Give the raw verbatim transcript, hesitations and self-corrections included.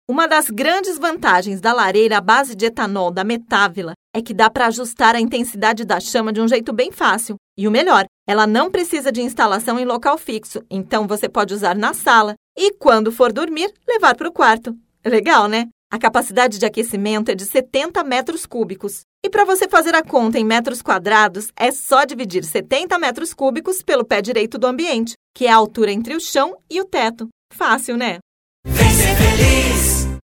Uma das grandes vantagens da lareira à base de etanol da Metávila é que dá para ajustar a intensidade da chama de um jeito bem fácil. E o melhor, ela não precisa de instalação em local fixo, então você pode usar na sala e, quando for dormir, levar para o quarto. Legal, né? A capacidade de aquecimento é de setenta metros cúbicos. E para você fazer a conta em metros quadrados, é só dividir setenta metros cúbicos pelo pé direito do ambiente, que é a altura entre o chão e o teto. Fácil, né? Vem ser feliz!